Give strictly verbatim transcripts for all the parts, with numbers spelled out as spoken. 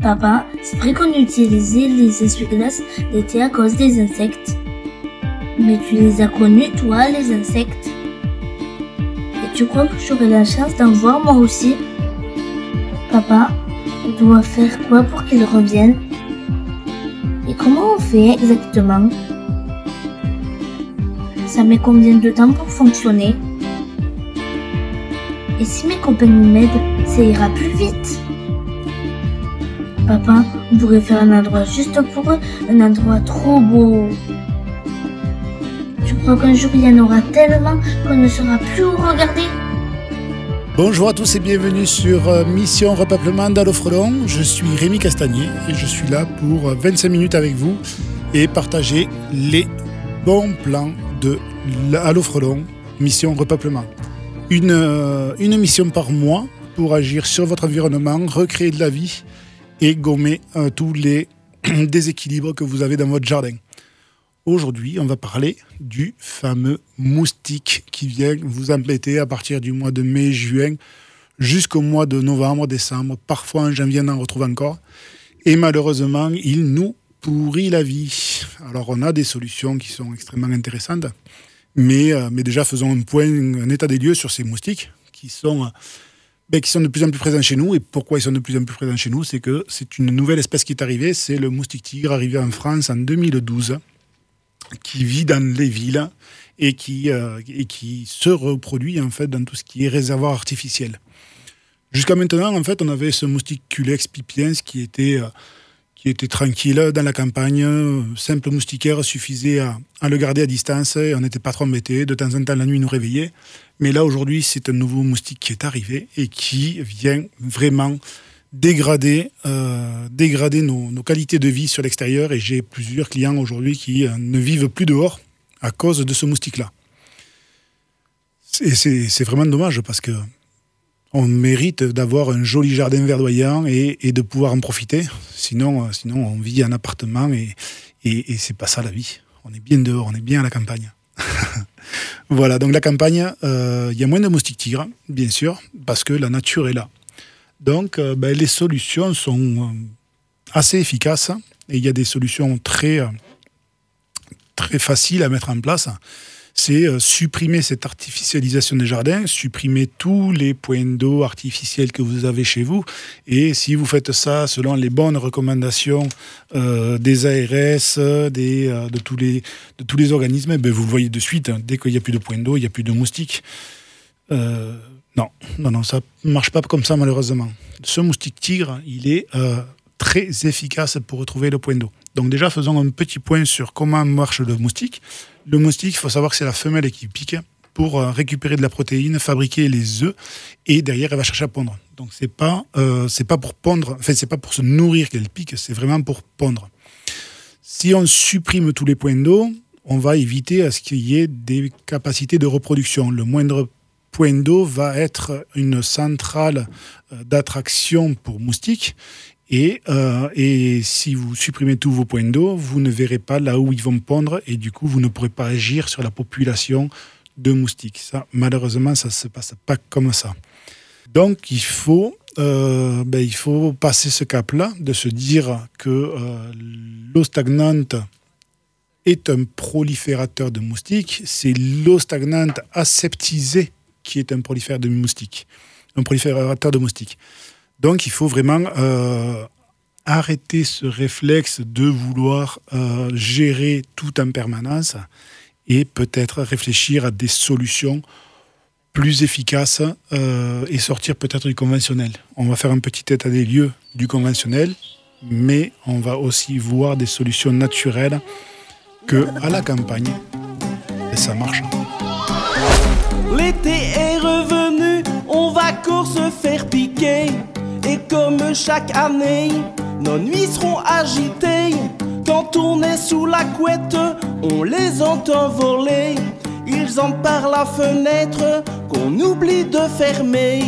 Papa, c'est vrai qu'on utilisait les essuie-glaces l'été à cause des insectes. Mais tu les as connus, toi, les insectes? Et tu crois que j'aurai la chance d'en voir moi aussi? Papa, on doit faire quoi pour qu'ils reviennent? Et comment on fait exactement? Ça met combien de temps pour fonctionner? Et si mes copains m'aident, ça ira plus vite. Papa, on pourrait faire un endroit juste pour eux, un endroit trop beau. Tu crois qu'un jour il y en aura tellement qu'on ne saura plus où regarder? Bonjour à tous et bienvenue sur euh, Mission Repeuplement d'Allo Frelon. Je suis Rémi Castagnier et je suis là pour vingt-cinq minutes avec vous et partager les bons plans de Allo Frelon, Mission Repeuplement. Une, euh, une mission par mois pour agir sur votre environnement, recréer de la vie et gommer euh, tous les déséquilibres que vous avez dans votre jardin. Aujourd'hui, on va parler du fameux moustique qui vient vous embêter à partir du mois de mai, juin, jusqu'au mois de novembre, décembre. Parfois en janvier, on en retrouve encore. Et malheureusement, il nous pourrit la vie. Alors, on a des solutions qui sont extrêmement intéressantes. Mais, euh, mais déjà, faisons un point, un état des lieux sur ces moustiques qui sont... Euh, Ben, qui sont de plus en plus présents chez nous. Et pourquoi ils sont de plus en plus présents chez nous? C'est que c'est une nouvelle espèce qui est arrivée, c'est le moustique tigre, arrivé en France en deux mille douze, qui vit dans les villes et qui, euh, et qui se reproduit en fait dans tout ce qui est réservoir artificiel. Jusqu'à maintenant, en fait, on avait ce moustique Culex pipiens qui était, euh, qui était tranquille dans la campagne, simple moustiquaire, suffisait à, à le garder à distance et on n'était pas trop embêté. De temps en temps, la nuit, il nous réveillait. Mais là, aujourd'hui, c'est un nouveau moustique qui est arrivé et qui vient vraiment dégrader, euh, dégrader nos, nos qualités de vie sur l'extérieur. Et j'ai plusieurs clients aujourd'hui qui euh, ne vivent plus dehors à cause de ce moustique-là. Et c'est, c'est vraiment dommage parce que on mérite d'avoir un joli jardin verdoyant et, et de pouvoir en profiter. Sinon, sinon, on vit en appartement et, et, et c'est pas ça la vie. On est bien dehors, on est bien à la campagne. Voilà, donc la campagne, il euh, y a moins de moustiques tigres, bien sûr, parce que la nature est là. Donc, euh, ben, les solutions sont euh, assez efficaces et il y a des solutions très, euh, très faciles à mettre en place. C'est euh, supprimer cette artificialisation des jardins, supprimer tous les points d'eau artificiels que vous avez chez vous. Et si vous faites ça selon les bonnes recommandations euh, des A R S, des, euh, de, tous les, de tous les organismes, ben vous le voyez de suite, hein, dès qu'il n'y a plus de points d'eau, il n'y a plus de moustiques. Euh, non, non, non, ça ne marche pas comme ça malheureusement. Ce moustique tigre, il est euh, très efficace pour retrouver le point d'eau. Donc déjà, faisons un petit point sur comment marche le moustique. Le moustique, il faut savoir que c'est la femelle qui pique pour récupérer de la protéine, fabriquer les œufs, et derrière, elle va chercher à pondre. Donc c'est pas, euh, c'est pas pour pondre, enfin c'est pas pour se nourrir qu'elle pique, c'est vraiment pour pondre. Si on supprime tous les points d'eau, on va éviter à ce qu'il y ait des capacités de reproduction. Le moindre point d'eau va être une centrale d'attraction pour moustiques. Et, euh, et si vous supprimez tous vos points d'eau, vous ne verrez pas là où ils vont pondre et du coup, vous ne pourrez pas agir sur la population de moustiques. Ça, malheureusement, ça ne se passe pas comme ça. Donc, il faut, euh, ben, il faut passer ce cap-là, de se dire que euh, l'eau stagnante est un proliférateur de moustiques. C'est l'eau stagnante aseptisée qui est un proliférateur de moustiques. Un proliférateur de moustiques. Donc, il faut vraiment euh, arrêter ce réflexe de vouloir euh, gérer tout en permanence et peut-être réfléchir à des solutions plus efficaces euh, et sortir peut-être du conventionnel. On va faire un petit état des lieux du conventionnel, mais on va aussi voir des solutions naturelles que à la campagne, et ça marche. L'été est revenu, on va court se faire piquer. Et comme chaque année, nos nuits seront agitées. Quand on est sous la couette, on les entend voler. Ils en parlent à la fenêtre qu'on oublie de fermer.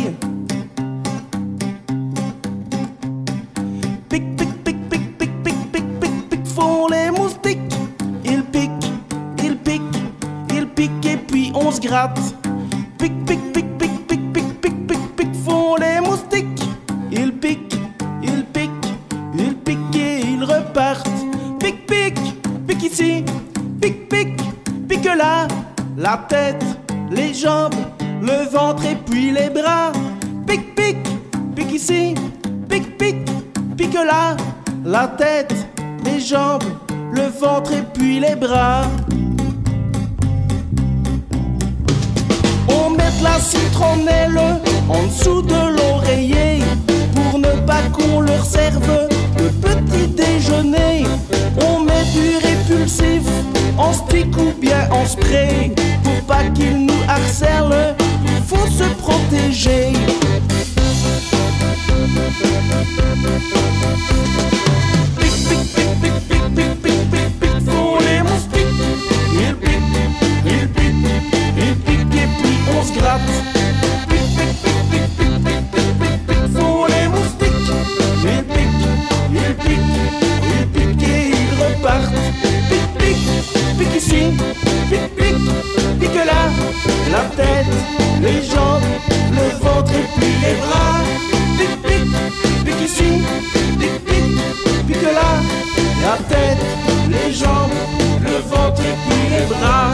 Pic, pic, pic, pic, pic, pic, pic, pic, pic, font les moustiques. Ils piquent, ils piquent, ils piquent et puis on se gratte. Pic, pic, pic, pic, pic, pic, pic, pic, pic, font les moustiques. Ils piquent, ils piquent, la tête, les jambes, le ventre et puis les bras. Pique, pique, pique ici, pique, pique, pique là. La tête, les jambes, le ventre et puis les bras. On met de la citronnelle en dessous de l'oreiller pour ne pas qu'on leur serve le petit déjeuner. On met du répulsif en stick ou bien en spray pour pas qu'ils nous harcèlent, il faut se protéger. Pic, pic, pic, pic, pic, pic, pic, pic, pic, font les moustiques. Ils piquent, ils piquent, ils piquent et puis on se gratte. Pic, pic, pic, pic, pic, pic, pic, pic, pic, font les moustiques. Ils piquent, ils piquent, ils piquent et ils repartent. Pic, pic, pic ici, pic, pic, pic là. La tête, les jambes, le ventre et puis les bras. Pic, pic, pic ici, pic, pic, pic là. La tête, les jambes, le ventre et puis les bras.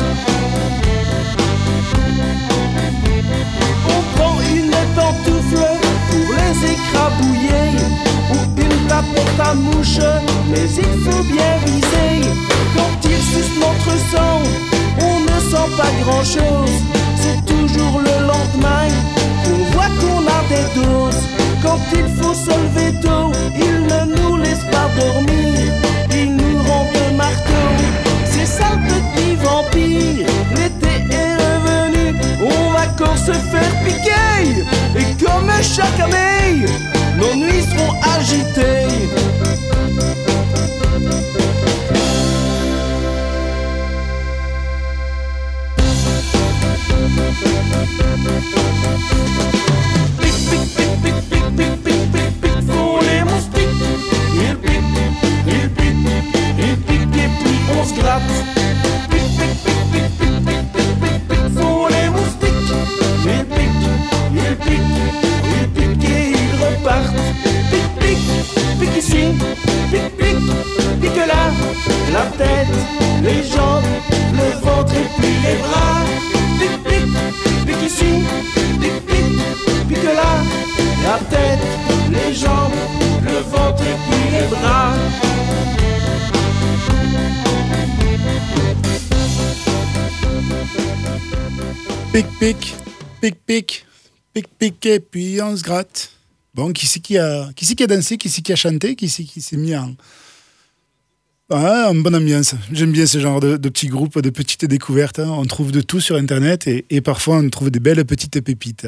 On prend une pantoufle pour les écrabouiller ou une tape à mouche, mais il faut bien viser. Quand ils sucent notre sang, on ne sent pas grand chose. C'est toujours le lendemain qu'on voit qu'on a des doses. Quand il faut se lever tôt, ils ne nous laissent pas dormir. Ils nous rendent marteau. C'est ça le petit vampire. L'été est revenu, on va encore se faire piquer. Et comme chaque année, nos nuits seront agitées. Pic, pic, pic, pic, pic, pic, pic, pic, pic, font les moustiques. Ils piquent, ils piquent, ils piquent et puis on se gratte. Pic, pic, pic, pic, pic, pic, pic, pic, pic, font les moustiques. Ils piquent, ils piquent, ils piquent et ils repartent. Pic, pic, pic ici, pic, pic, pic là. La tête, les jambes, le ventre et puis les bras. Pic, pic, pic ici, pic, pic, pic là. La tête, les jambes, le ventre et puis les bras. Pic, pic, pic, pic, pic, pic, et puis on se gratte. Bon, qui c'est qui a, qui c'est qui a dansé, qui c'est qui a chanté, qui c'est qui s'est mis en... Ah, en bonne ambiance. J'aime bien ce genre de, de petits groupes, de petites découvertes. Hein. On trouve de tout sur Internet et, et parfois on trouve des belles petites pépites.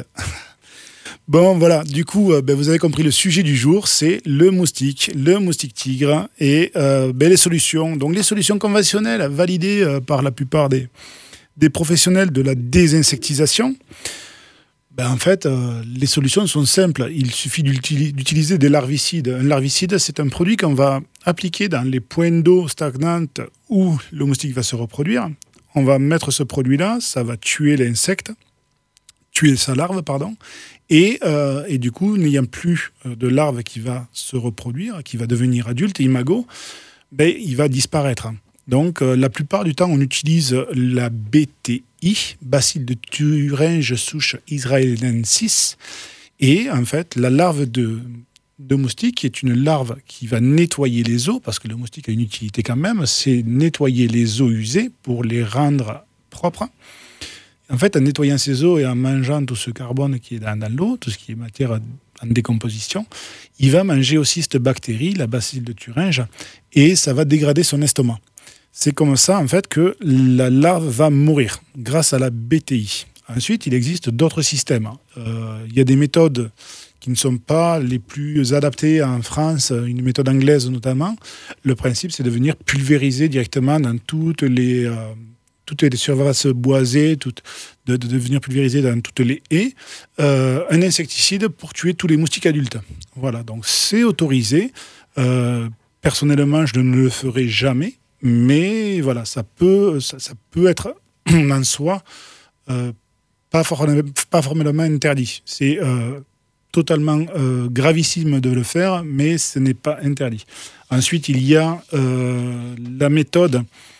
Bon, voilà. Du coup, euh, ben, vous avez compris le sujet du jour, c'est le moustique, le moustique tigre et euh, ben, les solutions. Donc les solutions conventionnelles validées euh, par la plupart des, des professionnels de la désinsectisation. Ben, en fait, euh, les solutions sont simples. Il suffit d'utiliser des larvicides. Un larvicide, c'est un produit qu'on va appliquer dans les points d'eau stagnantes où le moustique va se reproduire. On va mettre ce produit-là, ça va tuer l'insecte, tuer sa larve, pardon. Et, euh, et du coup, n'ayant plus de larve qui va se reproduire, qui va devenir adulte, imago, ben, il va disparaître. Donc, euh, la plupart du temps, on utilise la B T I, Bacille de Thuringe souche israelensis. Et en fait, la larve de, de moustique est une larve qui va nettoyer les eaux, parce que le moustique a une utilité quand même, c'est nettoyer les eaux usées pour les rendre propres. En fait, en nettoyant ces eaux et en mangeant tout ce carbone qui est dans, dans l'eau, tout ce qui est matière en décomposition, il va manger aussi cette bactérie, la Bacille de Thuringe, et ça va dégrader son estomac. C'est comme ça, en fait, que la larve va mourir grâce à la B T I. Ensuite, il existe d'autres systèmes. Euh, il y a des méthodes qui ne sont pas les plus adaptées en France, une méthode anglaise notamment. Le principe, c'est de venir pulvériser directement dans toutes les, euh, toutes les surfaces boisées, toutes, de, de venir pulvériser dans toutes les haies, euh, un insecticide pour tuer tous les moustiques adultes. Voilà, donc c'est autorisé. Euh, personnellement, je ne le ferai jamais. Mais voilà, ça peut, ça, ça peut être en soi euh, pas, for- pas formellement interdit. C'est euh, totalement euh, gravissime de le faire, mais ce n'est pas interdit. Ensuite, il y a euh, la méthode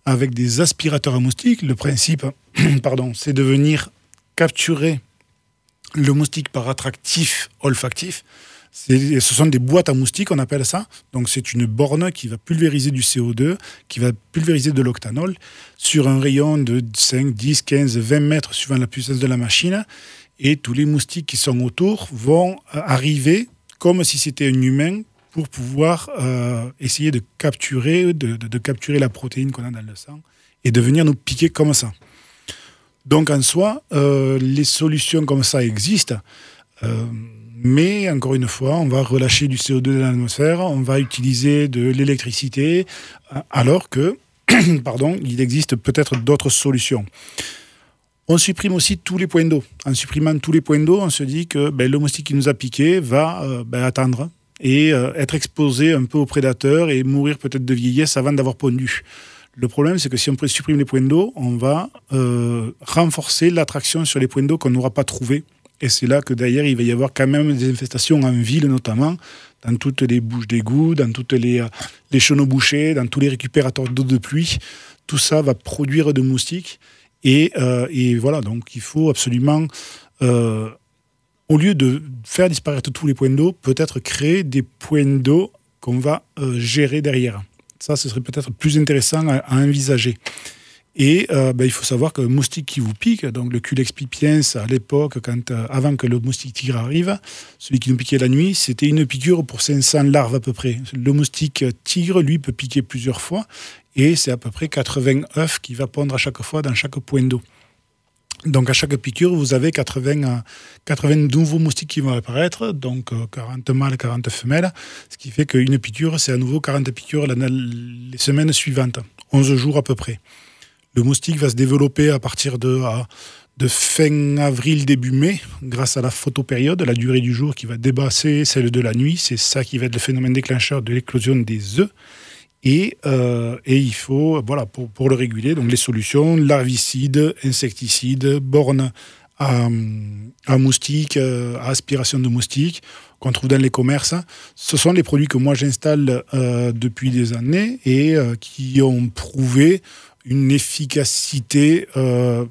avec des aspirateurs à moustiques. Le principe, pardon, c'est de venir capturer le moustique par attractif olfactif. C'est, ce sont des boîtes à moustiques, on appelle ça. Donc, c'est une borne qui va pulvériser du C O deux, qui va pulvériser de l'octanol sur un rayon de cinq, dix, quinze, vingt mètres suivant la puissance de la machine. Et tous les moustiques qui sont autour vont arriver comme si c'était un humain pour pouvoir euh, essayer de capturer, de, de, de capturer la protéine qu'on a dans le sang et de venir nous piquer comme ça. Donc, en soi, euh, les solutions comme ça existent. Euh, Mais, encore une fois, on va relâcher du C O deux dans l'atmosphère, on va utiliser de l'électricité, alors que, pardon, il existe peut-être d'autres solutions. On supprime aussi tous les points d'eau. En supprimant tous les points d'eau, on se dit que ben, le moustique qui nous a piqué va euh, ben, attendre et euh, être exposé un peu aux prédateurs et mourir peut-être de vieillesse avant d'avoir pondu. Le problème, c'est que si on supprime les points d'eau, on va euh, renforcer l'attraction sur les points d'eau qu'on n'aura pas trouvés. Et c'est là que d'ailleurs, il va y avoir quand même des infestations en ville, notamment, dans toutes les bouches d'égout, dans toutes les, les chenaux bouchés, dans tous les récupérateurs d'eau de pluie. Tout ça va produire de moustiques. Et, euh, et voilà, donc il faut absolument, euh, au lieu de faire disparaître tous les points d'eau, peut-être créer des points d'eau qu'on va euh, gérer derrière. Ça, ce serait peut-être plus intéressant à, à envisager. Et euh, ben, il faut savoir que le moustique qui vous pique, donc le Culex pipiens à l'époque, quand, euh, avant que le moustique tigre arrive, celui qui nous piquait la nuit, c'était une piqûre pour cinq cents larves à peu près. Le moustique tigre, lui, peut piquer plusieurs fois, et c'est à peu près quatre-vingts œufs qui va pondre à chaque fois dans chaque point d'eau. Donc à chaque piqûre, vous avez quatre-vingts, quatre-vingts nouveaux moustiques qui vont apparaître, donc quarante mâles, quarante femelles, ce qui fait qu'une piqûre, c'est à nouveau quarante piqûres les semaines suivantes, onze jours à peu près. Le moustique va se développer à partir de, de fin avril, début mai, grâce à la photopériode, la durée du jour qui va dépasser celle de la nuit. C'est ça qui va être le phénomène déclencheur de l'éclosion des œufs. Et, euh, et il faut, voilà, pour, pour le réguler, donc les solutions, larvicides, insecticides, bornes à, à moustiques, à aspiration de moustiques, qu'on trouve dans les commerces. Ce sont les produits que moi j'installe euh, depuis des années et euh, qui ont prouvé une efficacité euh,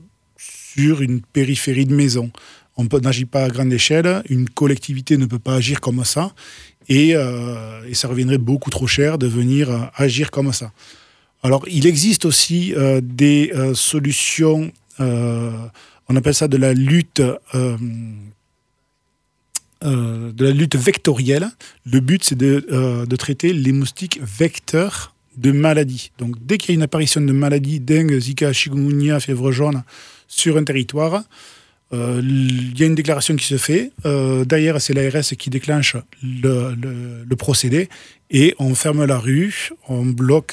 sur une périphérie de maison. On n'agit pas à grande échelle, une collectivité ne peut pas agir comme ça, et, euh, et ça reviendrait beaucoup trop cher de venir euh, agir comme ça. Alors, il existe aussi euh, des euh, solutions, euh, on appelle ça de la lutte, euh, euh, de la lutte vectorielle. Le but, c'est de, euh, de traiter les moustiques vecteurs de maladies. Donc, dès qu'il y a une apparition de maladies, dengue, Zika, chikungunya, fièvre jaune, sur un territoire, euh, il y a une déclaration qui se fait. Euh, derrière, c'est l'A R S qui déclenche le, le, le procédé et on ferme la rue, on bloque.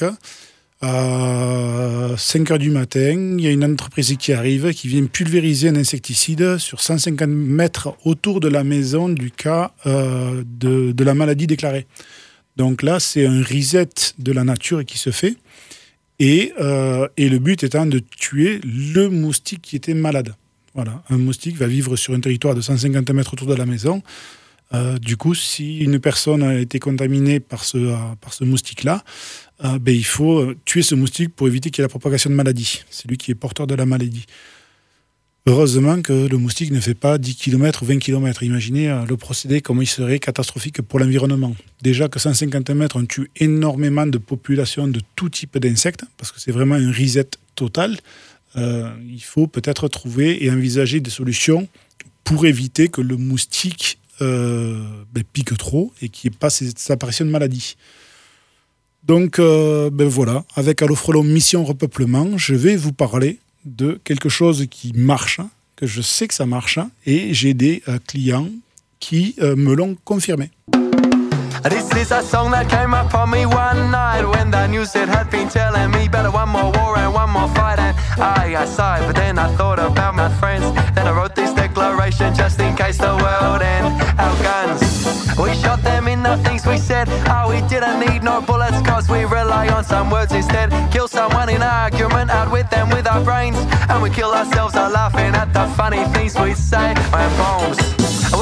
À cinq heures du matin, il y a une entreprise qui arrive, qui vient pulvériser un insecticide sur cent cinquante mètres autour de la maison du cas euh, de, de la maladie déclarée. Donc là, c'est un reset de la nature qui se fait. Et, euh, et le but étant de tuer le moustique qui était malade. Voilà, un moustique va vivre sur un territoire de cent cinquante mètres autour de la maison. Euh, du coup, si une personne a été contaminée par ce, euh, par ce moustique-là, euh, ben, il faut tuer ce moustique pour éviter qu'il y ait la propagation de maladie. C'est lui qui est porteur de la maladie. Heureusement que le moustique ne fait pas dix kilomètres ou vingt kilomètres. Imaginez euh, le procédé, comment il serait catastrophique pour l'environnement. Déjà que cent cinquante mètres, on tue énormément de populations de tout type d'insectes, parce que c'est vraiment un reset total. Euh, il faut peut-être trouver et envisager des solutions pour éviter que le moustique euh, ben, pique trop et qu'il n'y ait pas cette apparition de maladie. Donc, euh, ben voilà, avec Allofrelon Mission Repeuplement, je vais vous parler de quelque chose qui marche, que je sais que ça marche, et j'ai des euh, clients qui euh, me l'ont confirmé. This is a song that came up on me one night when the news it had been telling me better one more war and one more fight, and I, I sighed, but then I thought about my friends. Then I wrote this declaration just in case the world end. Our guns, we shot them in the things we said. Oh, we didn't need no bullets cause we rely on some words instead. Kill someone in argument, out with them with our brains, and we kill ourselves a laughing at the funny things we say. When bombs, we had them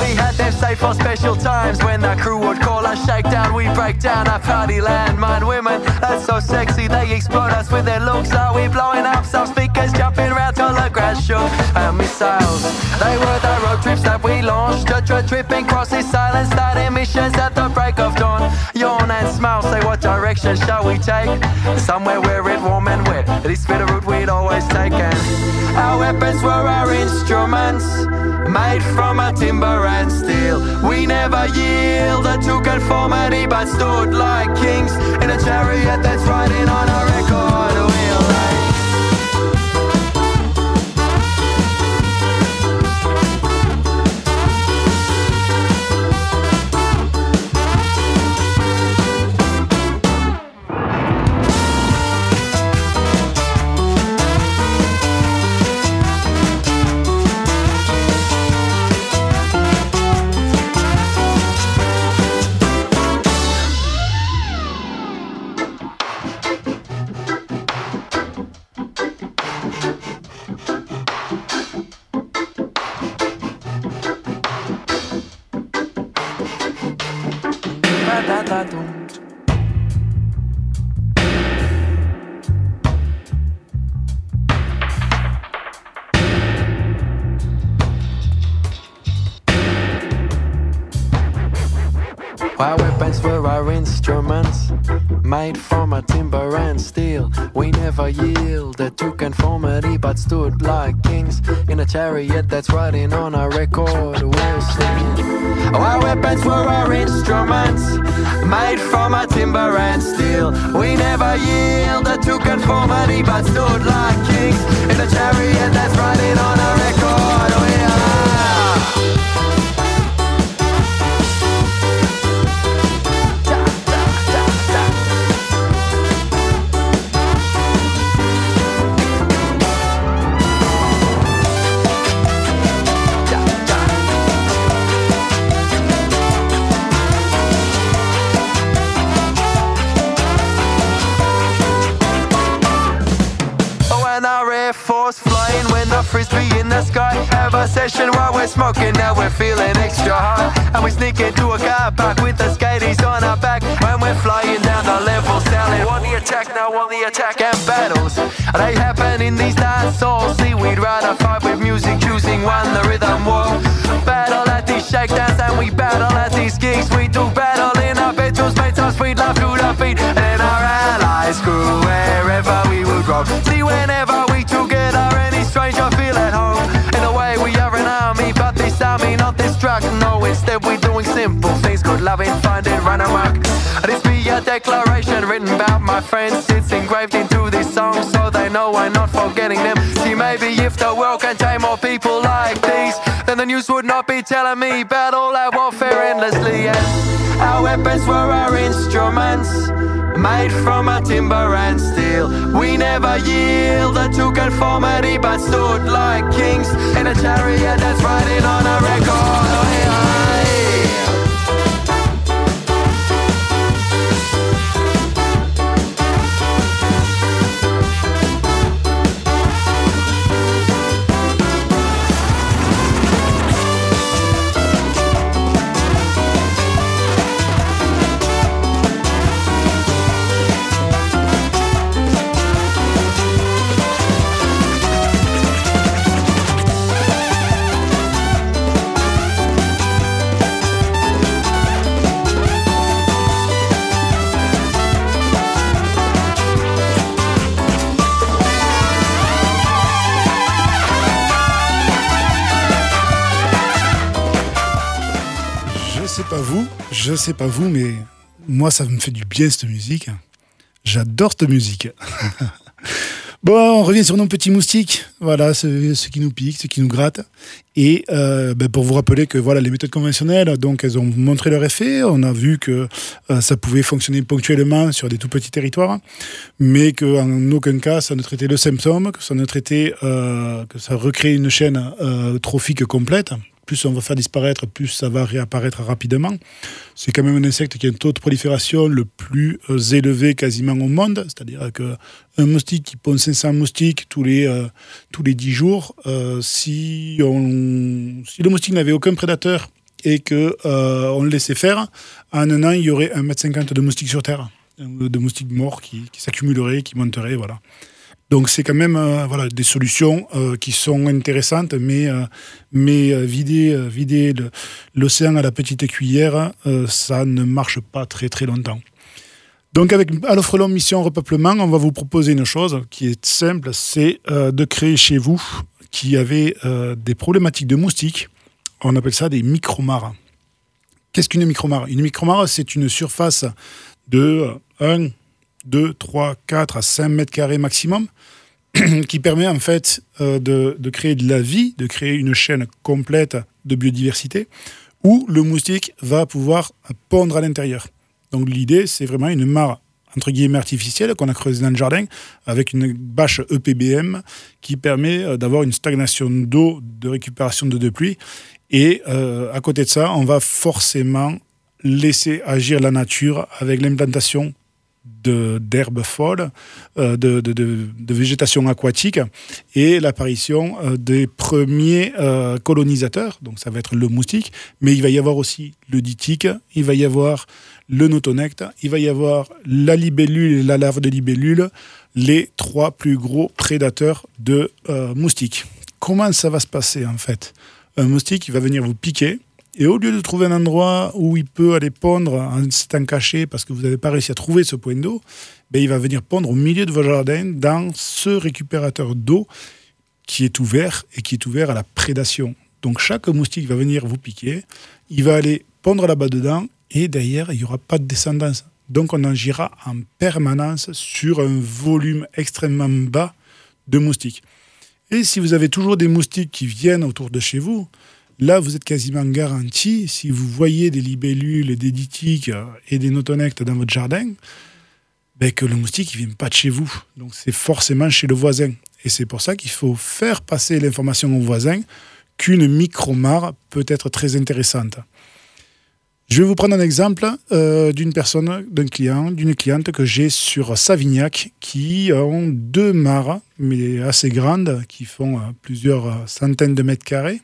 they're safe for special times. When the crew would call us shakedown, we break down our party land. Mind women, that's so sexy, they explode us with their looks. Are we blowing up some speakers, jumping round till the grass shook? Our missiles, they were the road trips that we launched. A tripping across this silence, starting missions at the break of dawn. Yawn and smile, say what direction shall we take? Somewhere where it's warm and wet, this bit of route we'd always taken. Our weapons were our instruments, made from a timber and steel. We never yielded to conformity, but stood like kings in a chariot that's riding on a record wheel. Our weapons were our instruments, made from a timber and steel. We never yielded to conformity, but stood like kings in a chariot that's riding on a record wheel. Our weapons were our instruments, made from a timber and steel. We never yielded to conformity, but stood like kings in a chariot that's riding on a record wheel. Flying when the frisbee in the sky. Have a session while we're smoking, now we're feeling extra high. And we sneak into a car park with the skaties on our back. When we're flying down the level, selling on the attack, now on the attack. And battles, they happen in these dance halls. See, we'd rather fight with music, choosing one, the rhythm war. Battle at these shakedowns and we battle at these gigs. We do battle in our bedrooms, mates our sweet love to the beat. And our allies grew wherever we would roam. See, whenever we together, any stranger feel at home. In a way we are an army, but this army not this drug. No, instead we're doing simple things, good loving, finding, run amok. This be a declaration written about my friends. It's engraved into this song, so they know I'm not forgetting them. See, maybe if the world contained more people like these, then the news would not be telling me about all our warfare endlessly. And our weapons were our instruments, made from a timber and steel. We never yielded to conformity, but stood like kings in a chariot that's riding on a record wheel. Je sais pas vous, mais moi, ça me fait du bien, cette musique. J'adore cette musique. Bon, on revient sur nos petits moustiques. Voilà, ce, ce qui nous pique, ce qui nous gratte. Et euh, ben pour vous rappeler que voilà, les méthodes conventionnelles, donc, elles ont montré leur effet. On a vu que euh, ça pouvait fonctionner ponctuellement sur des tout petits territoires, mais qu'en aucun cas, ça ne traitait le symptôme, que ça ne traitait, euh, que ça recrée une chaîne euh, trophique complète. Plus on va faire disparaître, plus ça va réapparaître rapidement. C'est quand même un insecte qui a un taux de prolifération le plus euh, élevé quasiment au monde. C'est-à-dire qu'un moustique qui pond cinq cents moustiques tous les, euh, tous les dix jours, euh, si, on, si le moustique n'avait aucun prédateur et que euh, on le laissait faire, en un an, il y aurait un mètre cinquante de moustiques sur Terre, de moustiques morts qui, qui s'accumuleraient, qui monteraient, voilà. Donc c'est quand même euh, voilà, des solutions euh, qui sont intéressantes, mais, euh, mais euh, vider, euh, vider le, l'océan à la petite cuillère, euh, ça ne marche pas très très longtemps. Donc avec Allo Frelon Mission Repeuplement, on va vous proposer une chose qui est simple, c'est euh, de créer chez vous, qui avez euh, des problématiques de moustiques, on appelle ça des micromares. Qu'est-ce qu'une micromare ? Une micromare, c'est une surface de un, deux, trois, quatre à cinq mètres carrés maximum, qui permet en fait euh, de, de créer de la vie, de créer une chaîne complète de biodiversité, où le moustique va pouvoir pondre à l'intérieur. Donc l'idée, c'est vraiment une mare, entre guillemets, artificielle qu'on a creusée dans le jardin, avec une bâche E P B M qui permet d'avoir une stagnation d'eau, de récupération d'eau de pluie. Et euh, à côté de ça, on va forcément laisser agir la nature avec l'implantation de, d'herbes folles, euh, de, de, de, de végétation aquatique et l'apparition euh, des premiers euh, colonisateurs. Donc ça va être le moustique, mais il va y avoir aussi le dithyque, il va y avoir le notonecte, il va y avoir la libellule et la larve de libellule, les trois plus gros prédateurs de euh, moustiques. Comment ça va se passer en fait ? Un moustique, il va venir vous piquer, et au lieu de trouver un endroit où il peut aller pondre en s'étant caché parce que vous n'avez pas réussi à trouver ce point d'eau, ben il va venir pondre au milieu de votre jardin dans ce récupérateur d'eau qui est ouvert et qui est ouvert à la prédation. Donc chaque moustique va venir vous piquer, il va aller pondre là-bas dedans, et derrière, il n'y aura pas de descendance. Donc on agira en permanence sur un volume extrêmement bas de moustiques. Et si vous avez toujours des moustiques qui viennent autour de chez vous, là vous êtes quasiment garanti, si vous voyez des libellules, des dithyques et des notonectes dans votre jardin, ben que le moustique ne vient pas de chez vous. Donc c'est forcément chez le voisin. Et c'est pour ça qu'il faut faire passer l'information au voisin qu'une micromare peut être très intéressante. Je vais vous prendre un exemple euh, d'une personne, d'un client, d'une cliente que j'ai sur Savignac qui ont deux mares, mais assez grandes, qui font euh, plusieurs centaines de mètres carrés,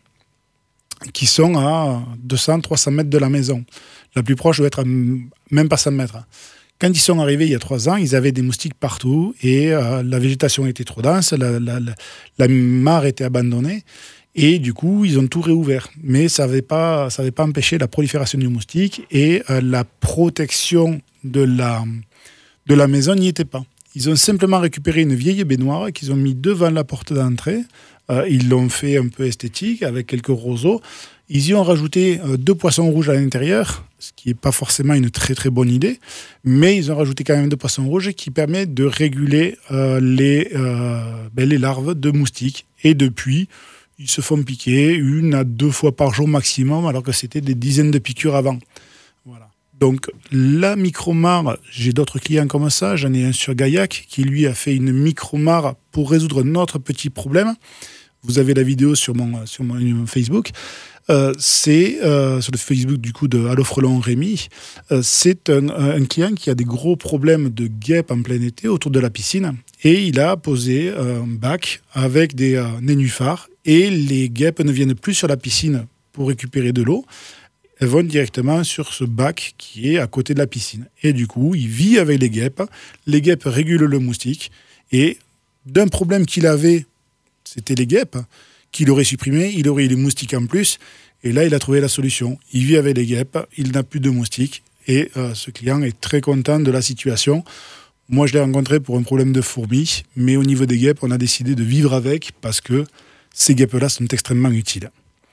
qui sont à deux cents à trois cents mètres de la maison. La plus proche doit être à même pas cent mètres. Quand ils sont arrivés il y a trois ans, ils avaient des moustiques partout et euh, la végétation était trop dense, la, la, la, la mare était abandonnée. Et du coup, ils ont tout réouvert. Mais ça n'avait pas, ça n'avait pas empêché la prolifération du moustique et euh, la protection de la, de la maison n'y était pas. Ils ont simplement récupéré une vieille baignoire qu'ils ont mis devant la porte d'entrée. Euh, ils l'ont fait un peu esthétique avec quelques roseaux. Ils y ont rajouté euh, deux poissons rouges à l'intérieur, ce qui n'est pas forcément une très très bonne idée. Mais ils ont rajouté quand même deux poissons rouges qui permettent de réguler euh, les, euh, ben, les larves de moustiques. Et depuis, ils se font piquer une à deux fois par jour maximum, alors que c'était des dizaines de piqûres avant. Voilà. Donc, la micromare, j'ai d'autres clients comme ça. J'en ai un sur Gaillac qui, lui, a fait une micromare pour résoudre notre petit problème. Vous avez la vidéo sur mon, sur mon Facebook. Euh, c'est euh, sur le Facebook du coup de Allo Frelon Rémi. Euh, c'est un, un client qui a des gros problèmes de guêpes en plein été autour de la piscine. Et il a posé un bac avec des euh, nénuphars et les guêpes ne viennent plus sur la piscine pour récupérer de l'eau. Elles vont directement sur ce bac qui est à côté de la piscine. Et du coup, il vit avec les guêpes. Les guêpes régulent le moustique. Et d'un problème qu'il avait, c'était les guêpes, qu'il aurait supprimé, il aurait eu les moustiques en plus. Et là, il a trouvé la solution. Il vit avec les guêpes, il n'a plus de moustiques. Et euh, ce client est très content de la situation. Moi, je l'ai rencontré pour un problème de fourmis, mais au niveau des guêpes, on a décidé de vivre avec parce que ces guêpes-là sont extrêmement utiles.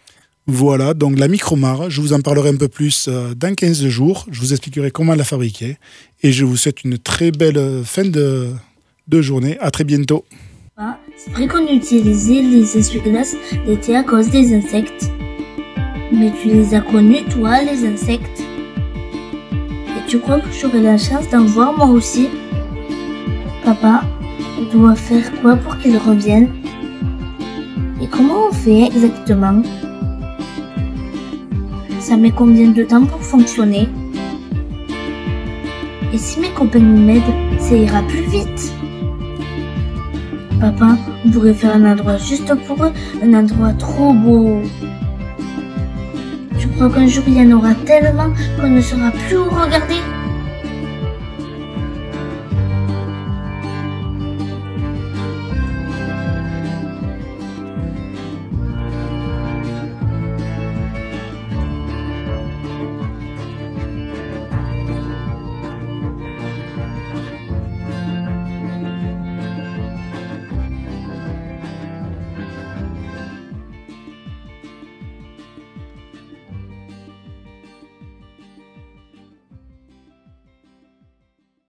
Voilà, donc la micromare, je vous en parlerai un peu plus dans quinze jours. Je vous expliquerai comment la fabriquer. Et je vous souhaite une très belle fin de, de journée. À très bientôt. Ah, c'est vrai qu'on utilisait les essuie-glaces l'été à cause des insectes. Mais tu les as connus, toi, les insectes. Et tu crois que j'aurai la chance d'en voir moi aussi ? Papa, on doit faire quoi pour qu'ils reviennent ? Et comment on fait exactement ? Ça met combien de temps pour fonctionner ? Et si mes copains m'aident, ça ira plus vite. Papa, on pourrait faire un endroit juste pour eux, un endroit trop beau. Tu crois qu'un jour il y en aura tellement qu'on ne saura plus où regarder?